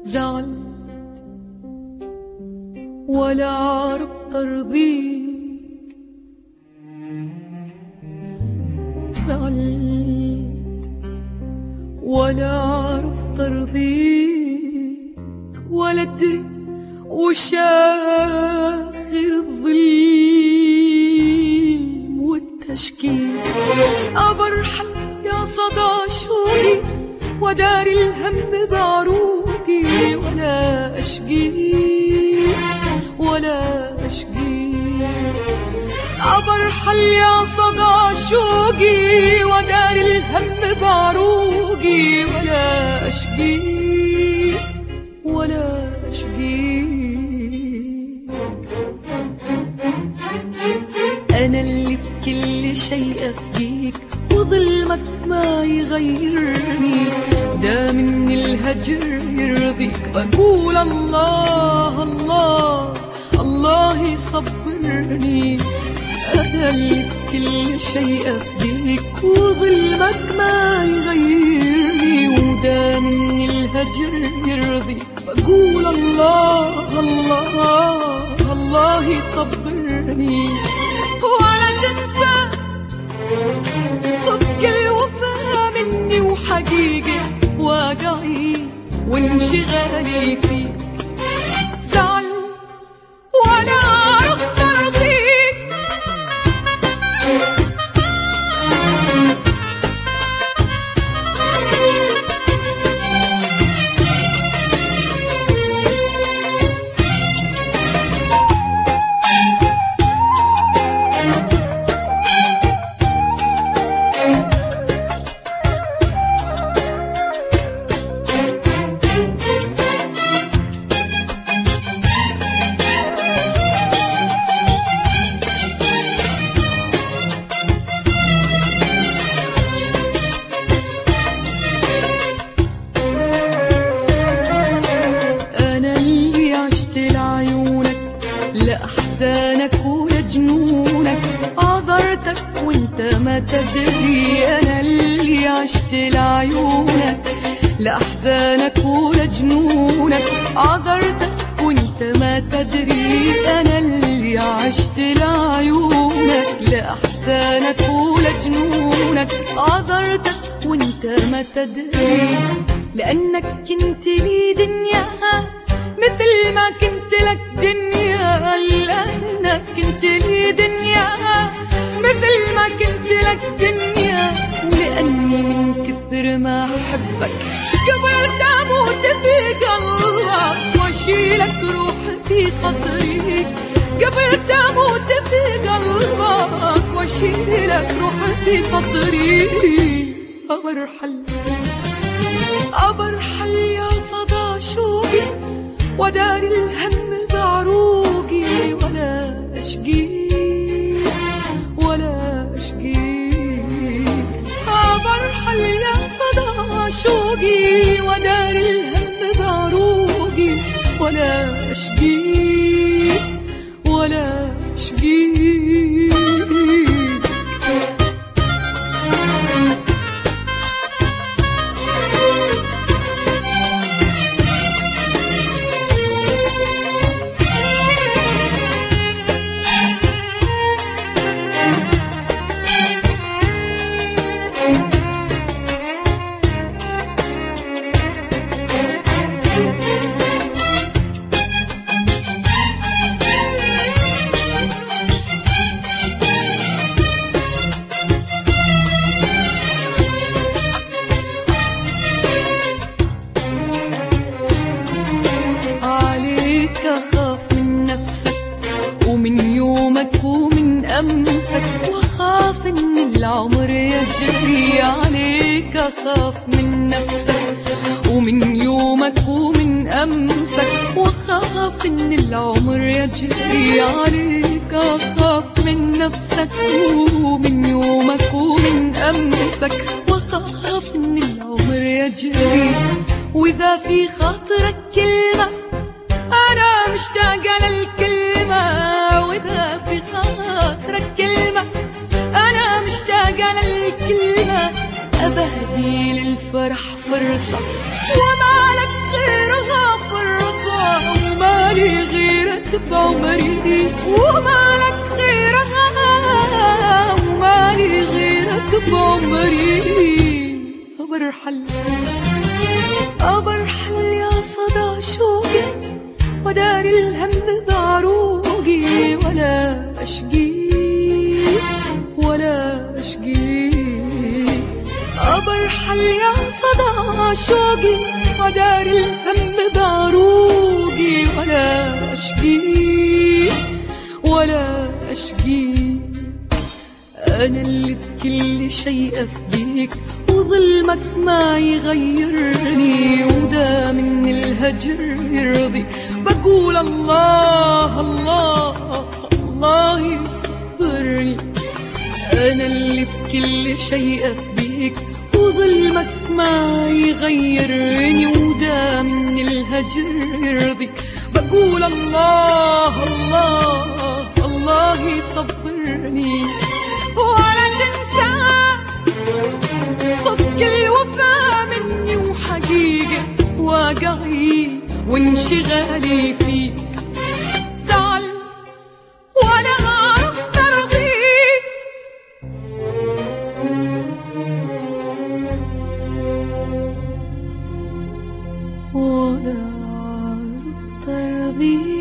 زعلت ولا عرفت ارضيك، زعلت ولا عرفت ارضيك، ولا ادري وش اخر الظلم والتشكيك. ابرحل يا صدى شوقي وداري الهم بعروقي، ولا اشقيك ولا اشقيك. ابرحل يا صدى شوقي وداري الهم بعروقي، ولا اشقيك ولا اشقيك. انا اللي بكل شيء افديك، وظلمك ما يغيرني، دا من الهجر يرضيك. بقول الله الله الله يصبرني. أنا اللي بكل شيء أفديك، وظلمك ما يغيرني، ودا من الهجر يرضيك. بقول الله الله الله يصبرني. ولا تنسى صدق الوفا مني، وحقيقة واقعي وانشغالي فيك. زعل ولا عرفت ارضيك، لأحزانك ولجنونك عذرتك وانت ما تدري. أنا اللي عشت لعيونك، لأحزانك ولجنونك عذرتك وانت ما تدري. أنا اللي عشت لعيونك، لأحزانك ولجنونك عذرتك وانت ما تدري. لأنك كنت لي دنيا مثل ما كنت لك دنيا، لأنك كنت لي دنيا مثل ما كنت لك دنيا. ولأني من كثر ما أحبك قبلت أموت في قلبك، وأشيلك روحي في صدري. قبلت أموت في قلبك، وأشيلك روحي في صدري. أبرحل أبرحل يا صدى شوقي وداري الهم بعروقي، ولا أشقيك ولا أشقيك. أبرحل يا صدى شوقي وداري الهم بعروقي، ولا أشقيك ولا أشقيك. أخاف من نفسك ومن يومك ومن أمسك، وأخاف إن العمر يجري عليك. أخاف من نفسك ومن يومك ومن أمسك، وأخاف إن العمر يجري عليك. أخاف من نفسك ومن يومك ومن أمسك، وأخاف إن العمر يجري. وإذا في خاطرك كلمة أنا مشتاقة للكلمة، وإذا في خاطرك كلمة أنا مشتاقة للكلمة. أبهدي للفرح فرصة وما لك غيرها ومالي غيرك بعمري، ومالك غيرها ومالي غيرك بعمري. أبرحل أبرحل يا صدى شوقي ودار الهم بعروقي، ولا أشقي ولا أشقي. أبرحل يا صدى شوقي ودار الهم بعروقي، ولا أشقي ولا أشقي. أنا اللي بكل شيء أفديك وظلمك ما يغيرني، وده من الهجر يرضي بقول الله الله الله يصبرني. أنا اللي بكل شيء أفديك وظلمك ما يغيرني، وده من الهجر يرضي بقول الله الله الله يصبرني. ولا تنسى صدق الوفا مني وحقيقة واقعي وانشغالي فيك، زعل ولا عرفت ارضيك. ولا عرفت ارضيك.